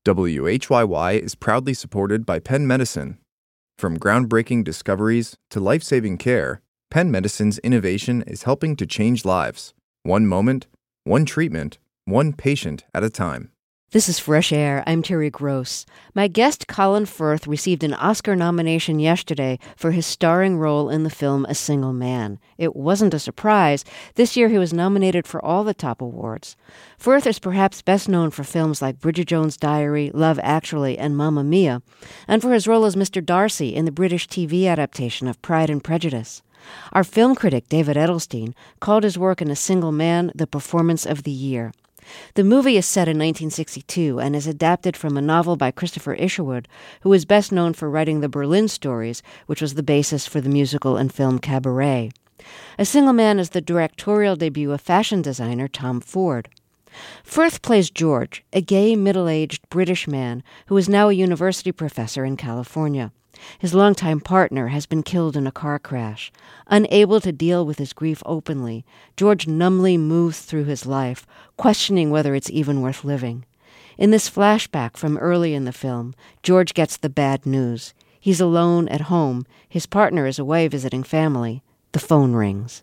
WHYY is proudly supported by Penn Medicine. From groundbreaking discoveries to life-saving care, Penn Medicine's innovation is helping to change lives. One moment, one treatment, one patient at a time. This is Fresh Air. I'm Terry Gross. My guest, Colin Firth, received an Oscar nomination yesterday for his starring role in the film A Single Man. It wasn't a surprise. This year he was nominated for all the top awards. Firth is perhaps best known for films like Bridget Jones's Diary, Love Actually, and Mamma Mia, and for his role as Mr. Darcy in the British TV adaptation of Pride and Prejudice. Our film critic, David Edelstein, called his work in A Single Man the performance of the year. The movie is set in 1962 and is adapted from a novel by Christopher Isherwood, who is best known for writing the Berlin Stories, which was the basis for the musical and film Cabaret. A Single Man is the directorial debut of fashion designer Tom Ford. Firth plays George, a gay, middle-aged British man who is now a university professor in California. His longtime partner has been killed in a car crash. Unable to deal with his grief openly, George numbly moves through his life, questioning whether it's even worth living. In this flashback from early in the film, George gets the bad news. He's alone at home. His partner is away visiting family. The phone rings.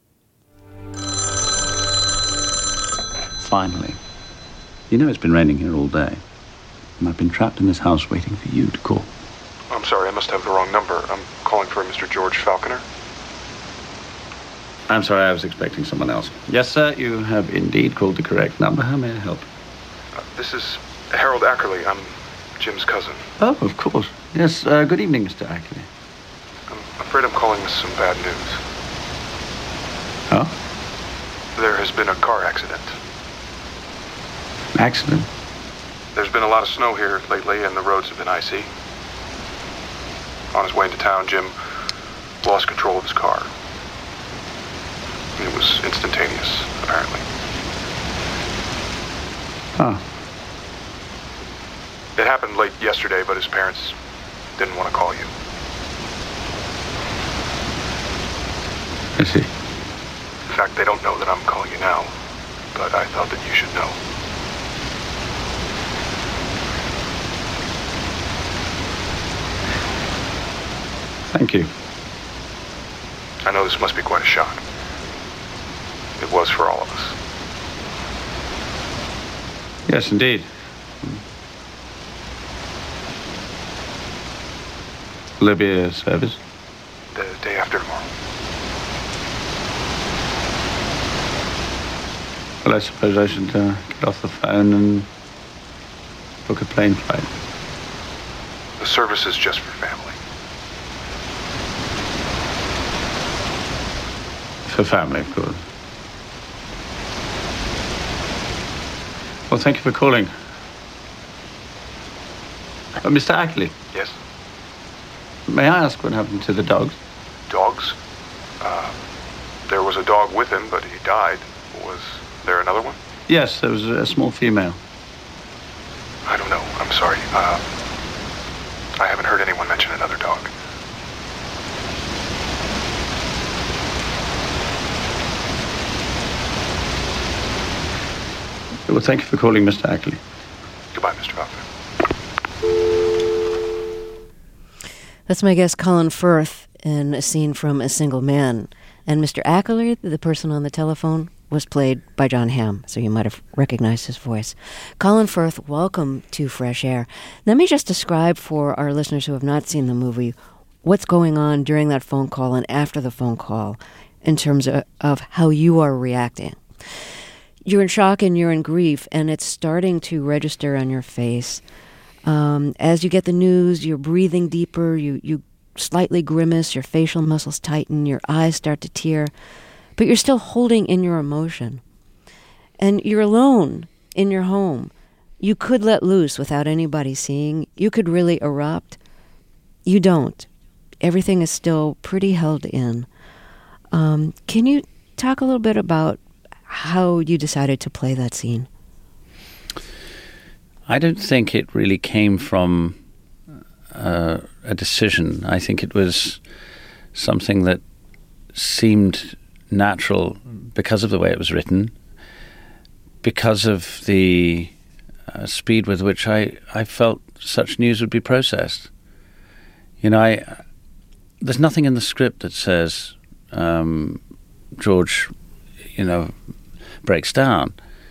Finally. You know it's been raining here all day. And I've been trapped in this house waiting for you to call. I'm sorry, I must have the wrong number. I'm calling for Mr. George Falconer. I'm sorry, I was expecting someone else. Yes, sir, you have indeed called the correct number. How may I help? This is Harold Ackerley. I'm Jim's cousin. Oh, of course. Yes, good evening, Mr. Ackerley. I'm afraid I'm calling with some bad news. Oh? There has been a car accident. An accident? There's been a lot of snow here lately, and the roads have been icy. On his way into town, Jim lost control of his car. It was instantaneous, apparently. Oh. It happened late yesterday, but his parents didn't want to call you. I see. In fact, they don't know that I'm calling you now, but I thought that you should know. Thank you. I know this must be quite a shock. It was for all of us. Yes, indeed. Will there be a service? The day after tomorrow. Well, I suppose I should get off the phone and book a plane flight. The service is just for family. For family, of course. Well, thank you for calling. Mr. Ackley. Yes? May I ask what happened to the dogs? Dogs? There was a dog with him, but he died. Was there another one? Yes, there was a small female. I don't know. I'm sorry. I haven't heard anyone mention another dog. Well, thank you for calling, Mr. Ackley. Goodbye, Mr. Falconer. That's my guest, Colin Firth, in a scene from A Single Man. And Mr. Ackley, the person on the telephone, was played by John Hamm, so you might have recognized his voice. Colin Firth, welcome to Fresh Air. Let me just describe for our listeners who have not seen the movie what's going on during that phone call and after the phone call in terms of how you are reacting. You're in shock and you're in grief, and it's starting to register on your face. As you get the news, you're breathing deeper, you slightly grimace, your facial muscles tighten, your eyes start to tear, but you're still holding in your emotion. And you're alone in your home. You could let loose without anybody seeing. You could really erupt. You don't. Everything is still pretty held in. Can you talk a little bit about how you decided to play that scene? I don't think it really came from a decision. I think it was something that seemed natural because of the way it was written, because of the speed with which I felt such news would be processed. You know, there's nothing in the script that says George, breaks down.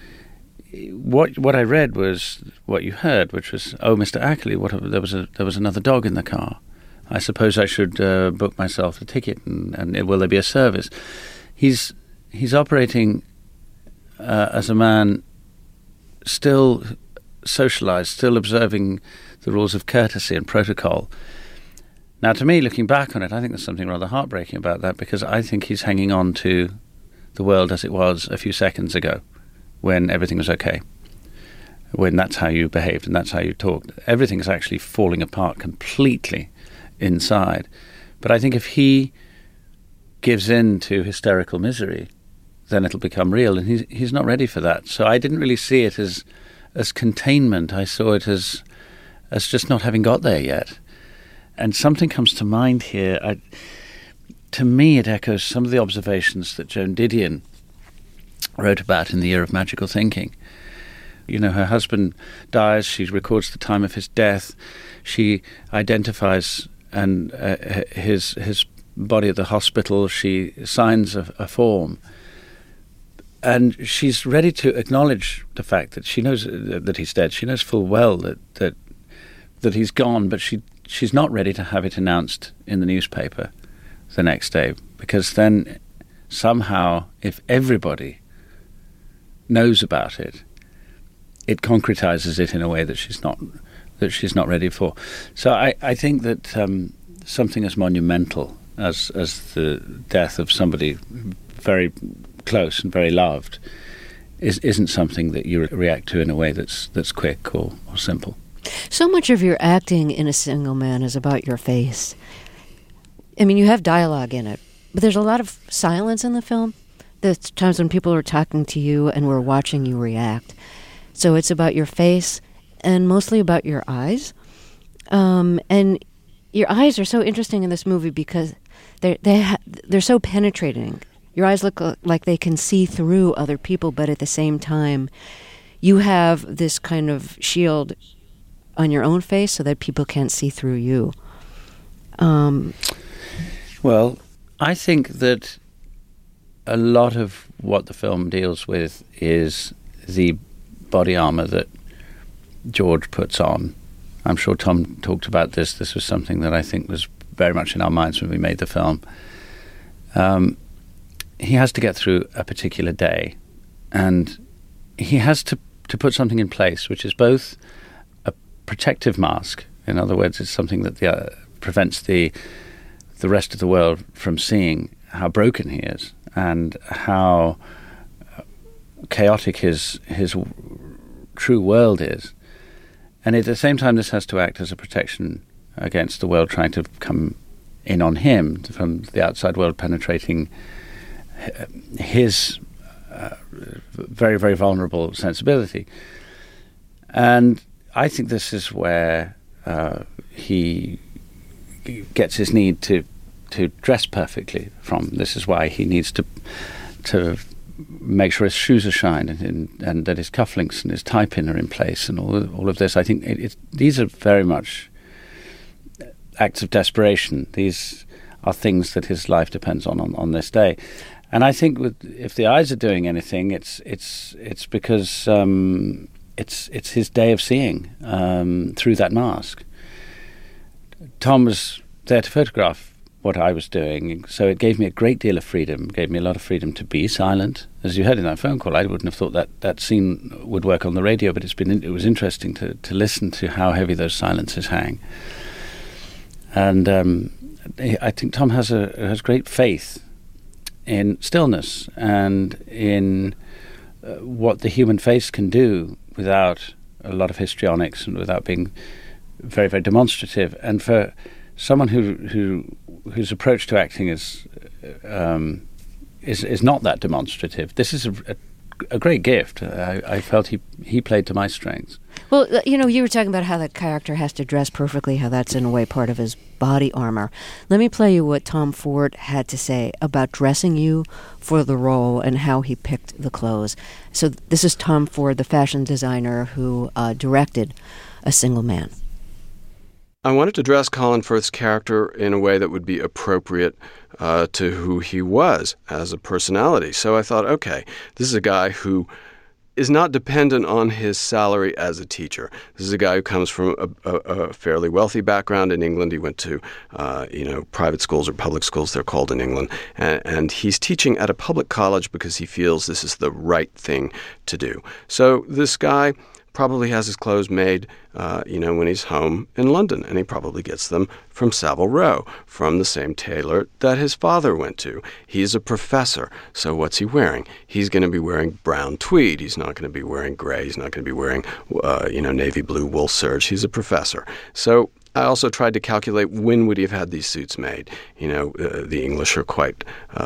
What I read was what you heard, which was, "Oh, Mr. Ackley, there was another dog in the car. I suppose I should book myself a ticket, and will there be a service?" He's operating as a man still socialized, still observing the rules of courtesy and protocol. Now, to me, looking back on it, I think there's something rather heartbreaking about that, because I think he's hanging on to the world as it was a few seconds ago, when everything was okay, when that's how you behaved and that's how you talked. Everything's actually falling apart completely inside. But I think if he gives in to hysterical misery, then it'll become real, and he's not ready for that. So I didn't really see it as containment. I saw it as just not having got there yet. And something comes to mind here. To me, it echoes some of the observations that Joan Didion wrote about in The Year of Magical Thinking. You know, her husband dies, she records the time of his death, she identifies his body at the hospital, she signs a form, and she's ready to acknowledge the fact that she knows that he's dead. She knows full well that he's gone, but she's not ready to have it announced in the newspaper the next day, because then somehow, if everybody knows about it, it concretizes it in a way that she's not ready for. So I think that something as monumental as the death of somebody very close and very loved isn't something that you react to in a way that's quick or simple. So much of your acting in A Single Man is about your face. I mean, you have dialogue in it, but there's a lot of silence in the film. There's times when people are talking to you and we're watching you react. So it's about your face and mostly about your eyes. And your eyes are so interesting in this movie because they're so penetrating. Your eyes look like they can see through other people, but at the same time, you have this kind of shield on your own face so that people can't see through you. Well, I think that a lot of what the film deals with is the body armor that George puts on. I'm sure Tom talked about this. This was something that I think was very much in our minds when we made the film. He has to get through a particular day, and he has to put something in place, which is both a protective mask. In other words, it's something that prevents the rest of the world from seeing how broken he is and how chaotic his true world is. And at the same time, this has to act as a protection against the world trying to come in on him, from the outside world penetrating his very, very vulnerable sensibility. And I think this is where he gets his need to dress perfectly from. This is why he needs to make sure his shoes are shined and that his cufflinks and his tie pin are in place and all of this. I think these are very much acts of desperation. These are things that his life depends on this day. And I think if the eyes are doing anything, it's because it's his day of seeing through that mask. Tom was there to photograph what I was doing, so it gave me a great deal of freedom, gave me a lot of freedom to be silent. As you heard in that phone call, I wouldn't have thought that scene would work on the radio, but it was interesting to listen to how heavy those silences hang. And I think Tom has great faith in stillness and in what the human face can do without a lot of histrionics and without being very, very demonstrative. And for someone whose approach to acting is not that demonstrative, this is a a great gift. I felt he played to my strengths. Well, you were talking about how that character has to dress perfectly, how that's in a way part of his body armor. Let me play you what Tom Ford had to say about dressing you for the role and how he picked the clothes. So this is Tom Ford, the fashion designer who directed A Single Man. I wanted to dress Colin Firth's character in a way that would be appropriate to who he was as a personality. So I thought, okay, this is a guy who is not dependent on his salary as a teacher. This is a guy who comes from a fairly wealthy background in England. He went to, private schools or public schools, they're called in England. And he's teaching at a public college because he feels this is the right thing to do. So this guy probably has his clothes made, when he's home in London, and he probably gets them from Savile Row, from the same tailor that his father went to. He's a professor, so what's he wearing? He's going to be wearing brown tweed. He's not going to be wearing gray. He's not going to be wearing, navy blue wool serge. He's a professor. So I also tried to calculate when would he have had these suits made. The English are quite,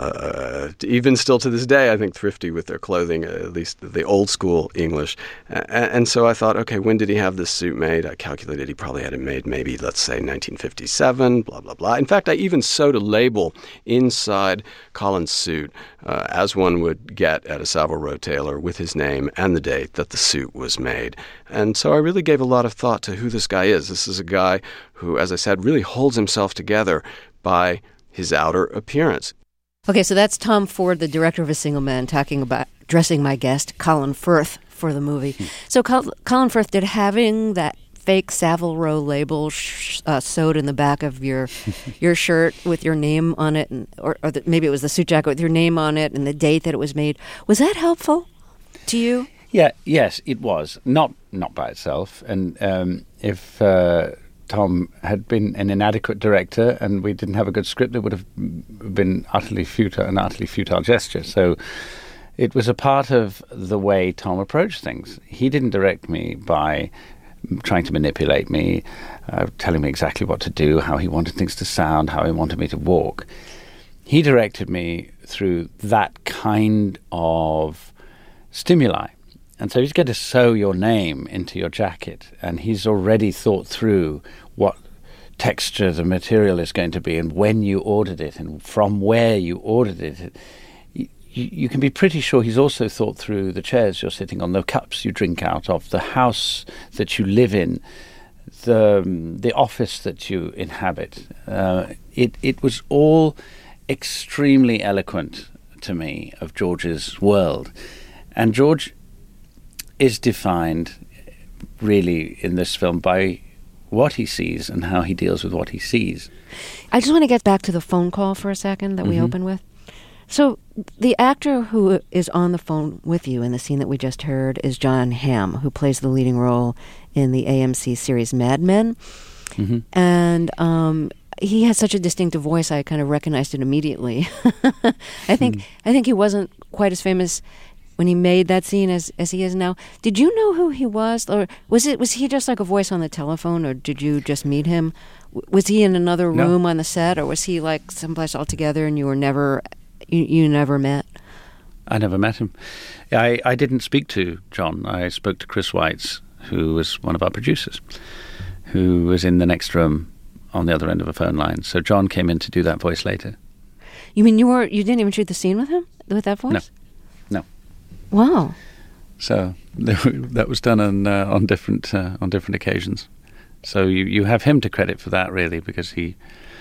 even still to this day, I think, thrifty with their clothing, at least the old school English. And so I thought, okay, when did he have this suit made? I calculated he probably had it made maybe, let's say, 1957, blah, blah, blah. In fact, I even sewed a label inside Colin's suit, as one would get at a Savile Row tailor, with his name and the date that the suit was made. And so I really gave a lot of thought to who this guy is. This is a guy who, as I said, really holds himself together by his outer appearance. Okay, so that's Tom Ford, the director of A Single Man, talking about dressing my guest, Colin Firth, for the movie. So Colin Firth, did having that fake Savile Row label sewed in the back of your shirt with your name on it, or maybe it was the suit jacket with your name on it and the date that it was made, was that helpful to you? Yes, it was. Not by itself. And if Tom had been an inadequate director and we didn't have a good script, it would have been an utterly futile gesture. So it was a part of the way Tom approached things. He didn't direct me by trying to manipulate me, telling me exactly what to do, how he wanted things to sound, how he wanted me to walk. He directed me through that kind of stimuli. And so he's going to sew your name into your jacket, and he's already thought through what texture the material is going to be and when you ordered it and from where you ordered it. You can be pretty sure he's also thought through the chairs you're sitting on, the cups you drink out of, the house that you live in, the office that you inhabit. It was all extremely eloquent to me of George's world. And George is defined really in this film by what he sees and how he deals with what he sees. I just want to get back to the phone call for a second that we opened with. So the actor who is on the phone with you in the scene that we just heard is Jon Hamm, who plays the leading role in the AMC series Mad Men. And he has such a distinctive voice, I kind of recognized it immediately. I think he wasn't quite as famous when he made that scene as he is now. Did you know who he was? Or was he just like a voice on the telephone, or did you just meet him? Was he in another room on the set, or was he like someplace altogether and you were never you never met? I never met him. I didn't speak to John. I spoke to Chris Weitz, who was one of our producers, who was in the next room on the other end of a phone line. So John came in to do that voice later. You mean you didn't even shoot the scene with him, with that voice? No. Wow. So that was done on different occasions. So you have him to credit for that, really, because he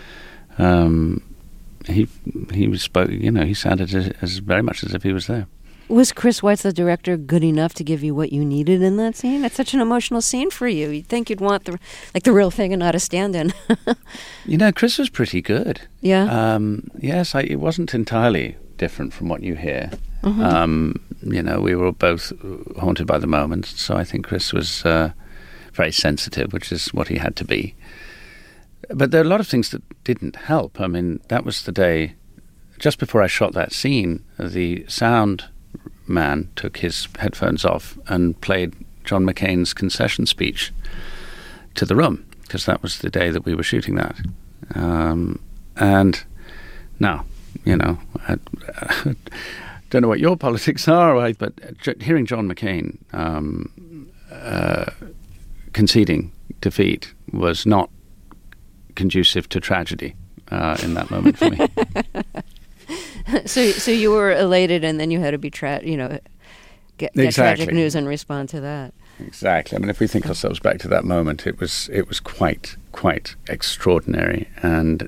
spoke. He sounded as very much as if he was there. Was Chris Weitz, the director, good enough to give you what you needed in that scene? It's such an emotional scene for you. You'd think you'd want the real thing and not a stand-in. Chris was pretty good. Yeah. Yes, it wasn't entirely different from what you hear. We were both haunted by the moment, so I think Chris was very sensitive, which is what he had to be. But there are a lot of things that didn't help. I mean, that was the day, just before I shot that scene, the sound man took his headphones off and played John McCain's concession speech to the room, because that was the day that we were shooting that. And now, don't know what your politics are, but hearing John McCain conceding defeat was not conducive to tragedy in that moment for me. So you were elated, and then you had to be get tragic news and respond to that. Exactly. I mean, if we think ourselves back to that moment, it was quite extraordinary, and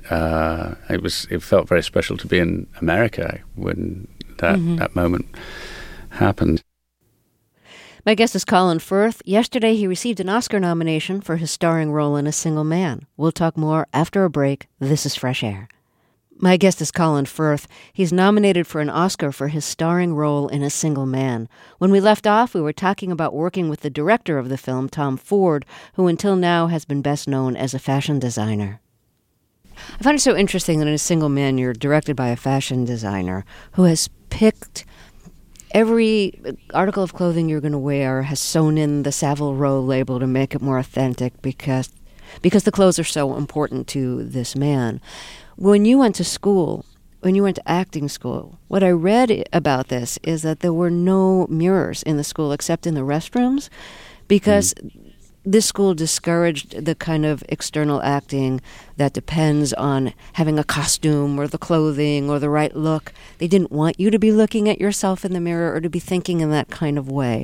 it felt very special to be in America when that moment happened. My guest is Colin Firth. Yesterday, he received an Oscar nomination for his starring role in A Single Man. We'll talk more after a break. This is Fresh Air. My guest is Colin Firth. He's nominated for an Oscar for his starring role in A Single Man. When we left off, we were talking about working with the director of the film, Tom Ford, who until now has been best known as a fashion designer. I find it so interesting that in A Single Man, you're directed by a fashion designer who has picked every article of clothing you're going to wear, has sewn in the Savile Row label to make it more authentic because the clothes are so important to this man. When you went to school, when you went to acting school, what I read about this is that there were no mirrors in the school except in the restrooms because this school discouraged the kind of external acting that depends on having a costume or the clothing or the right look. They didn't want you to be looking at yourself in the mirror or to be thinking in that kind of way.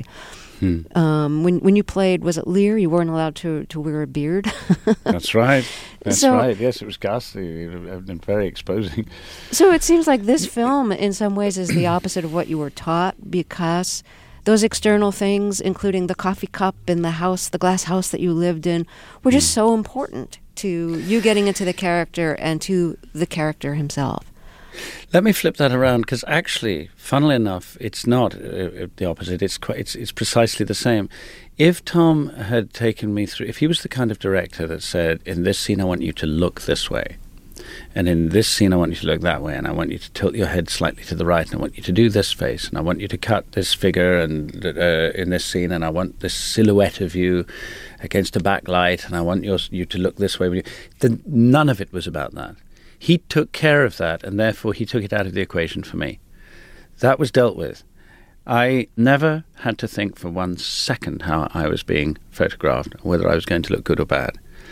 When you played, was it Lear? You weren't allowed to wear a beard? That's right. That's right. Yes, it was ghastly. It had been very exposing. So it seems like this film, in some ways, is the opposite of what you were taught because those external things, including the coffee cup in the house, the glass house that you lived in, were just so important to you getting into the character and to the character himself. Let me flip that around, because actually, funnily enough, it's not the opposite. It's precisely the same. If Tom had taken me through, if he was the kind of director that said, in this scene I want you to look this way, and in this scene I want you to look that way, and I want you to tilt your head slightly to the right, and I want you to do this face, and I want you to cut this figure and in this scene, and I want this silhouette of you against a backlight, and I want you to look this way, then none of it was about that. He took care of that, and therefore he took it out of the equation for me. That was dealt with. I never had to think for 1 second how I was being photographed, whether I was going to look good or bad.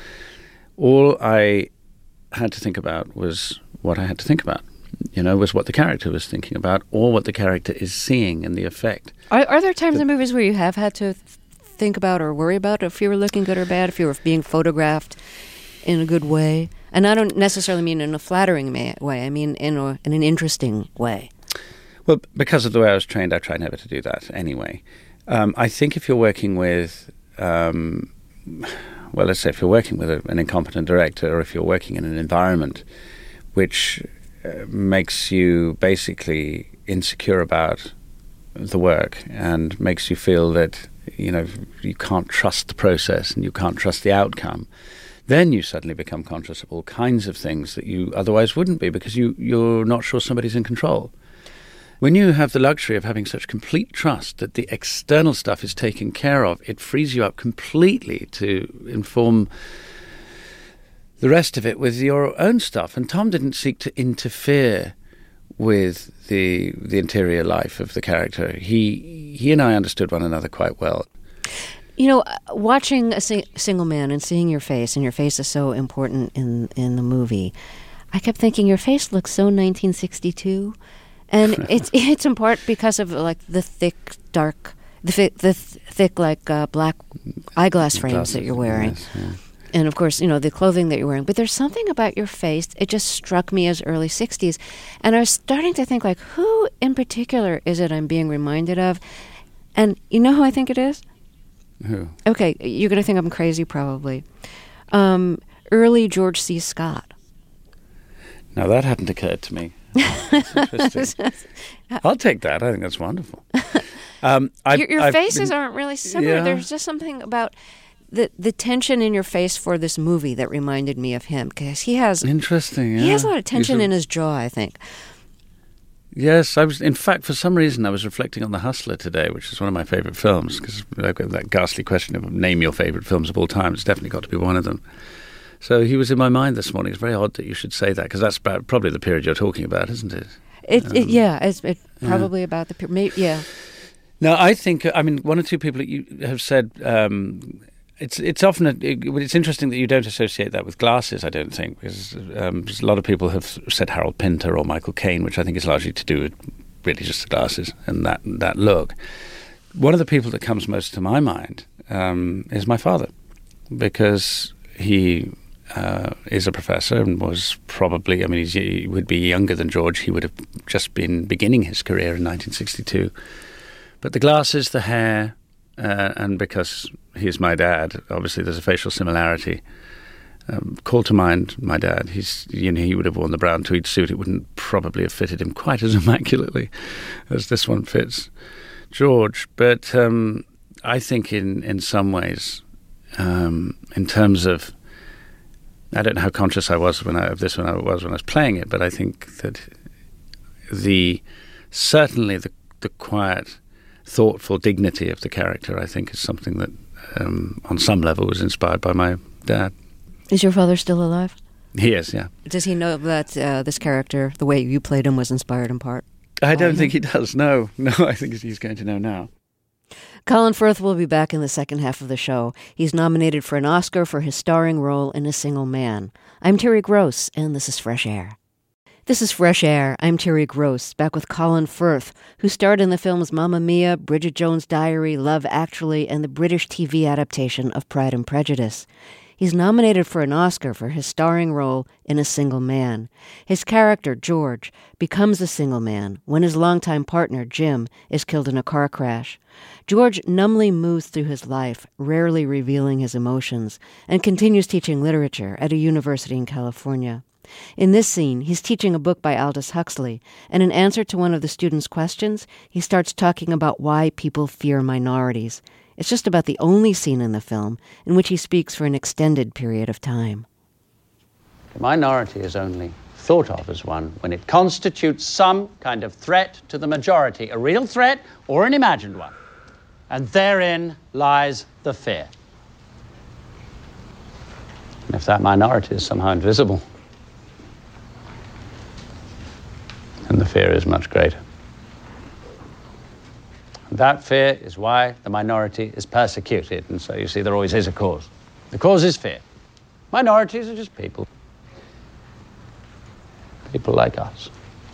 All I had to think about was what I had to think about, was what the character was thinking about or what the character is seeing in the effect. Are there times in movies where you have had to think about or worry about if you were looking good or bad, if you were being photographed in a good way? And I don't necessarily mean in a flattering way. I mean in an interesting way. Well, because of the way I was trained, I try never to do that anyway. I think if you're working with, let's say if you're working with an incompetent director, or if you're working in an environment which makes you basically insecure about the work and makes you feel that, you can't trust the process and you can't trust the outcome, then you suddenly become conscious of all kinds of things that you otherwise wouldn't be because you're not sure somebody's in control. When you have the luxury of having such complete trust that the external stuff is taken care of, it frees you up completely to inform the rest of it with your own stuff. And Tom didn't seek to interfere with the interior life of the character. He and I understood one another quite well. Watching A Single Man and seeing your face, and your face is so important in the movie, I kept thinking your face looks so 1962, and it's in part because of like the thick, dark, the thick black eyeglass frames that you're wearing, yes, yeah. And of course the clothing that you're wearing. But there's something about your face. It just struck me as early 60s, and I was starting to think like, who in particular is it I'm being reminded of? And you know who I think it is? Who? Okay, you're going to think I'm crazy probably. Early George C. Scott. Now that hadn't occurred to me. That's interesting. I'll take that. I think that's wonderful. Your faces aren't really similar. Yeah. There's just something about the tension in your face for this movie that reminded me of him, because he has interesting. Yeah. He has a lot of tension in his jaw, I think. Yes, in fact, for some reason, I was reflecting on The Hustler today, which is one of my favorite films, because I've got that ghastly question of name your favorite films of all time. It's definitely got to be one of them. So he was in my mind this morning. It's very odd that you should say that, because that's probably the period you're talking about, isn't it? It's probably about the yeah. No, I think one or two people that you have said it's often it's interesting that you don't associate that with glasses. I don't think because a lot of people have said Harold Pinter or Michael Caine, which I think is largely to do with really just the glasses and that look. One of the people that comes most to my mind is my father, because he is a professor and was probably, he would be younger than George. He would have just been beginning his career in 1962. But the glasses, the hair, and because he's my dad, obviously there's a facial similarity. Call to mind my dad. He would have worn the brown tweed suit. It wouldn't probably have fitted him quite as immaculately as this one fits George. But I think in some ways, in terms of, I don't know how conscious I was when I was playing it, but I think that certainly the quiet, thoughtful dignity of the character, I think, is something that on some level was inspired by my dad. Is your father still alive? He is, yeah. Does he know that this character, the way you played him, was inspired in part? I don't think he does, no. No, I think he's going to know now. Colin Firth will be back in the second half of the show. He's nominated for an Oscar for his starring role in A Single Man. I'm Terry Gross, and this is Fresh Air. This is Fresh Air. I'm Terry Gross, back with Colin Firth, who starred in the films Mamma Mia, Bridget Jones' Diary, Love Actually, and the British TV adaptation of Pride and Prejudice. He's nominated for an Oscar for his starring role in A Single Man. His character, George, becomes a single man when his longtime partner, Jim, is killed in a car crash. George numbly moves through his life, rarely revealing his emotions, and continues teaching literature at a university in California. In this scene, he's teaching a book by Aldous Huxley, and in answer to one of the students' questions, he starts talking about why people fear minorities. It's just about the only scene in the film in which he speaks for an extended period of time. The minority is only thought of as one when it constitutes some kind of threat to the majority, a real threat or an imagined one. And therein lies the fear. And if that minority is somehow invisible, then the fear is much greater. And that fear is why the minority is persecuted. And so you see there always is a cause. The cause is fear. Minorities are just people. People like us.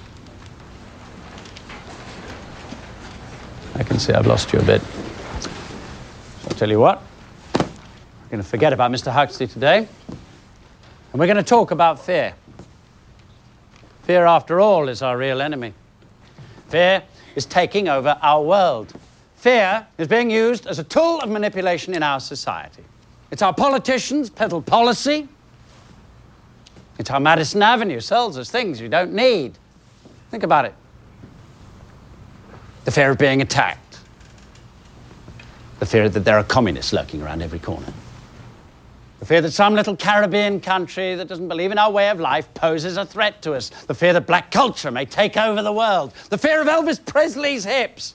I can see I've lost you a bit. So I'll tell you what. We're going to forget about Mr. Huxley today. And we're going to talk about fear. Fear, after all, is our real enemy. Fear is taking over our world. Fear is being used as a tool of manipulation in our society. It's how politicians peddle policy. It's how Madison Avenue sells us things you don't need. Think about it. The fear of being attacked. The fear that there are communists lurking around every corner. The fear that some little Caribbean country that doesn't believe in our way of life poses a threat to us. The fear that black culture may take over the world. The fear of Elvis Presley's hips.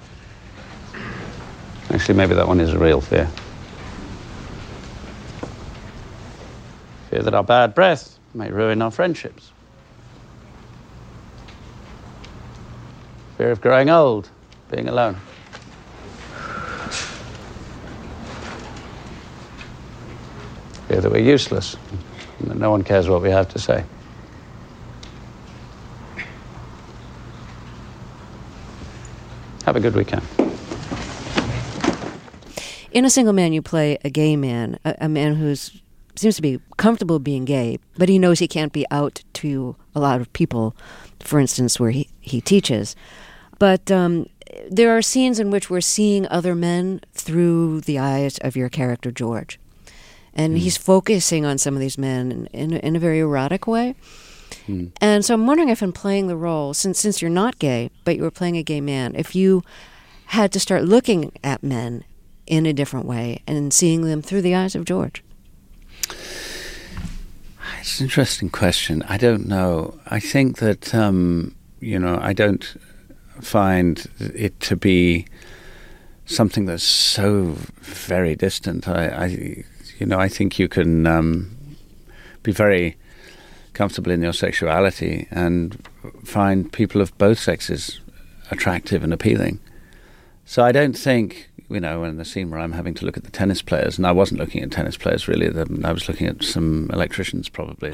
Actually, maybe that one is a real fear. Fear that our bad breath may ruin our friendships. Fear of growing old, being alone. Fear that we're useless, and that no one cares what we have to say. Have a good weekend. In A Single Man, you play a gay man, a man who seems to be comfortable being gay, but he knows he can't be out to a lot of people, for instance, where he teaches. But there are scenes in which we're seeing other men through the eyes of your character, George. And he's focusing on some of these men in a very erotic way. And so I'm wondering if in playing the role, since you're not gay, but you were playing a gay man, if you had to start looking at men in a different way and seeing them through the eyes of George. It's an interesting question. I don't know. I think that, I don't find it to be something that's so very distant. I think you can be very comfortable in your sexuality and find people of both sexes attractive and appealing. So I don't think, in the scene where I'm having to look at the tennis players, and I wasn't looking at tennis players really, I was looking at some electricians probably.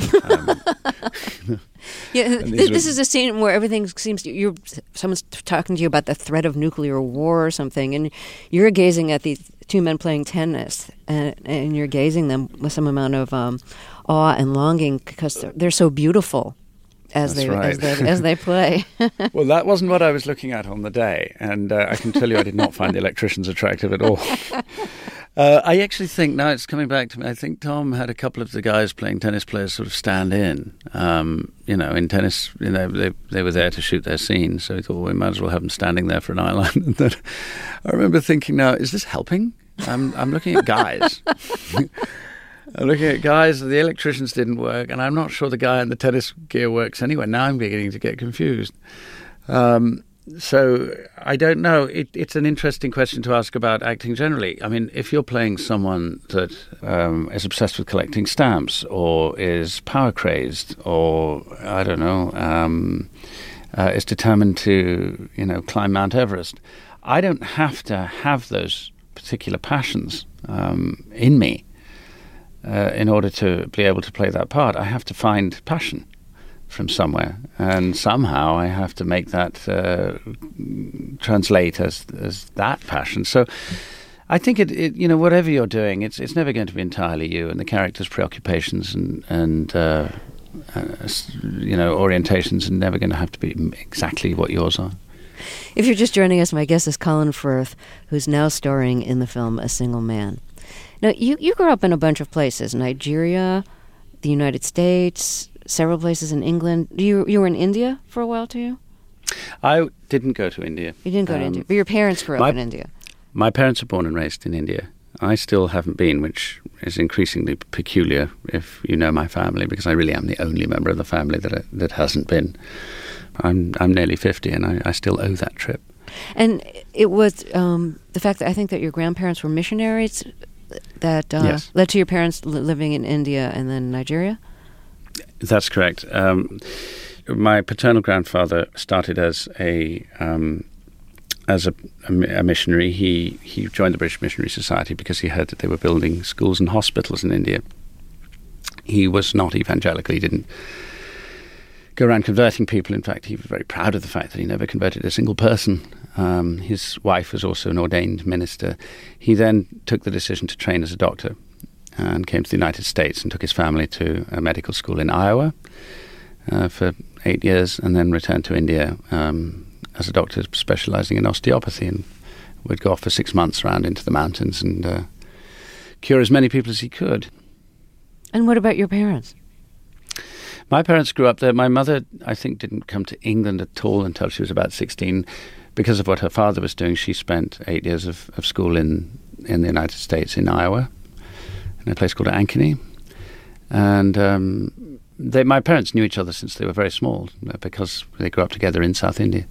This is a scene where everything seems someone's talking to you about the threat of nuclear war or something, and you're gazing at these two men playing tennis, and you're gazing them with some amount of awe and longing because they're so beautiful as they play. Well, that wasn't what I was looking at on the day, and I can tell you I did not find the electricians attractive at all. I actually think, now it's coming back to me, I think Tom had a couple of the guys playing tennis players sort of stand in. In tennis, they were there to shoot their scene, so he thought, well, we might as well have them standing there for an eyeline. And then I remember thinking, now, is this helping? I'm looking at guys. I'm looking at guys, the electricians didn't work, and I'm not sure the guy in the tennis gear works anyway. Now I'm beginning to get confused. So I don't know. It's an interesting question to ask about acting generally. I mean, if you're playing someone that is obsessed with collecting stamps or is power crazed or, I don't know, is determined to, climb Mount Everest, I don't have to have those particular passions in me in order to be able to play that part. I have to find passion from somewhere, and somehow I have to make that translate as that passion. So I think it whatever you're doing, it's never going to be entirely you, and the character's preoccupations and orientations are never going to have to be exactly what yours are. If you're just joining us, my guest is Colin Firth, who's now starring in the film A Single Man. Now, you grew up in a bunch of places: Nigeria, the United States, several places in England. You were in India for a while too? I didn't go to India. You didn't go to India, but your parents grew up in India. My parents were born and raised in India. I still haven't been, which is increasingly peculiar if you know my family, because I really am the only member of the family that hasn't been. I'm nearly 50, and I still owe that trip. And it was the fact that I think that your grandparents were missionaries that yes. led to your parents living in India and then Nigeria? That's correct. My paternal grandfather started as a missionary. He joined the British Missionary Society because he heard that they were building schools and hospitals in India. He was not evangelical. He didn't go around converting people. In fact, he was very proud of the fact that he never converted a single person. His wife was also an ordained minister. He then took the decision to train as a doctor and came to the United States and took his family to a medical school in Iowa for 8 years, and then returned to India as a doctor specializing in osteopathy, and would go off for 6 months around into the mountains and cure as many people as he could. And what about your parents? My parents grew up there. My mother, I think, didn't come to England at all until she was about 16. Because of what her father was doing, she spent 8 years of school in the United States, in Iowa, in a place called Ankeny. And my parents knew each other since they were very small, because they grew up together in South India.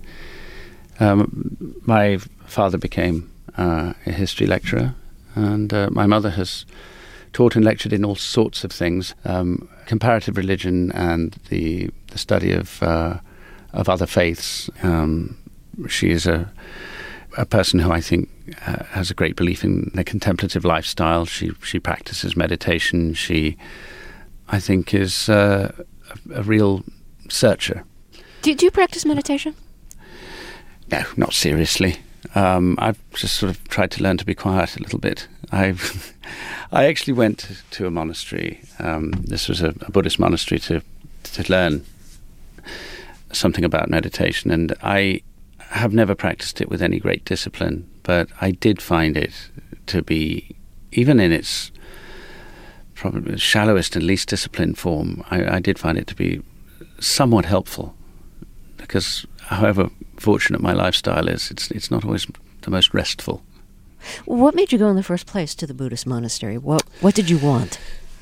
My father became a history lecturer, and my mother has taught and lectured in all sorts of things, comparative religion and the study of other faiths. She is a person who I think has a great belief in the contemplative lifestyle. She practices meditation. She, I think, is a real searcher. Do you practice meditation? No, not seriously. I've just sort of tried to learn to be quiet a little bit. I actually went to a monastery. This was a Buddhist monastery to learn something about meditation, and I have never practiced it with any great discipline, but I did find it to be, even in its probably shallowest and least disciplined form, I did find it to be somewhat helpful, because however fortunate my lifestyle is, it's not always the most restful. What made you go in the first place to the Buddhist monastery? What did you want?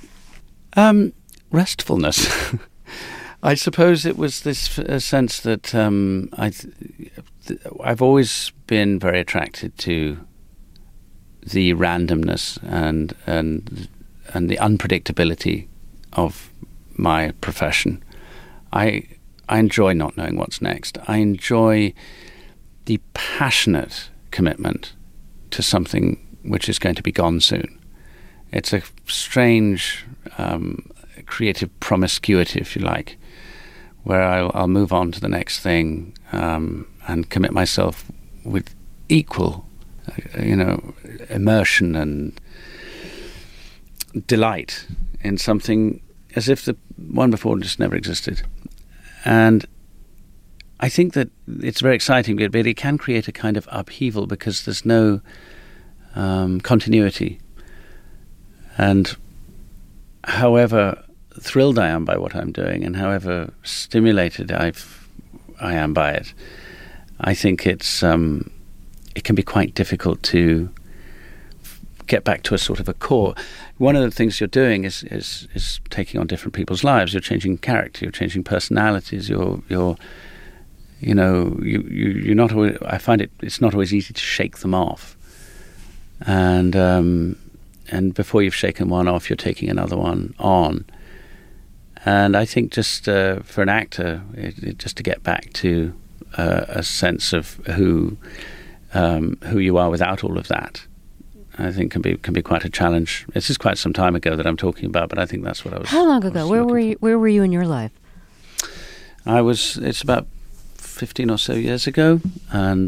Restfulness. I suppose it was this sense that I've always been very attracted to the randomness and the unpredictability of my profession. I I enjoy not knowing what's next. I enjoy the passionate commitment to something which is going to be gone soon. It's a strange creative promiscuity, if you like, where I'll move on to the next thing and commit myself with equal, immersion and delight in something as if the one before just never existed. And I think that it's very exciting, but it can create a kind of upheaval because there's no continuity. And however thrilled I am by what I'm doing and however stimulated I am by it, I think it can be quite difficult to get back to a sort of a core. One of the things you're doing is taking on different people's lives. You're changing character. You're changing personalities. You're not always, I find it's not always easy to shake them off. And before you've shaken one off, you're taking another one on. And I think just for an actor, just to get back to a sense of who you are without all of that, I think can be quite a challenge. This is quite some time ago that I'm talking about, but I think that's what I was. How long ago? Where were you in your life? It's about 15 or so years ago, and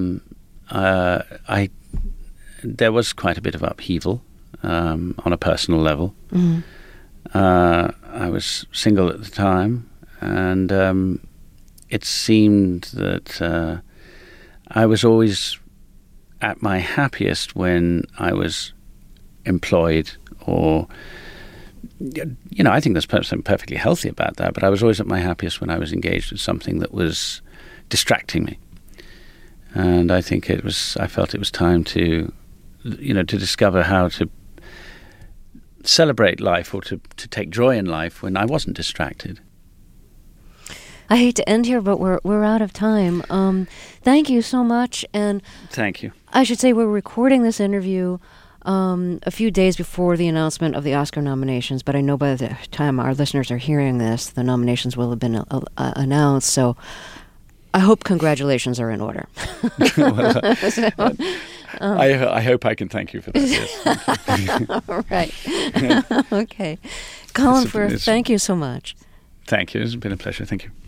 there was quite a bit of upheaval on a personal level. Mm-hmm. I was single at the time, and it seemed that I was always at my happiest when I was employed, or I think there's something perfectly healthy about that, but I was always at my happiest when I was engaged in something that was distracting me. And I think I felt it was time to discover how to celebrate life or to take joy in life when I wasn't distracted. I hate to end here, but we're out of time. Thank you so much, and thank you. I should say we're recording this interview a few days before the announcement of the Oscar nominations, but I know by the time our listeners are hearing this, the nominations will have been announced, so I hope congratulations are in order. I hope I can thank you for that. Yes. All right. Okay. Colin Firth, thank you so much. Thank you. It's been a pleasure. Thank you.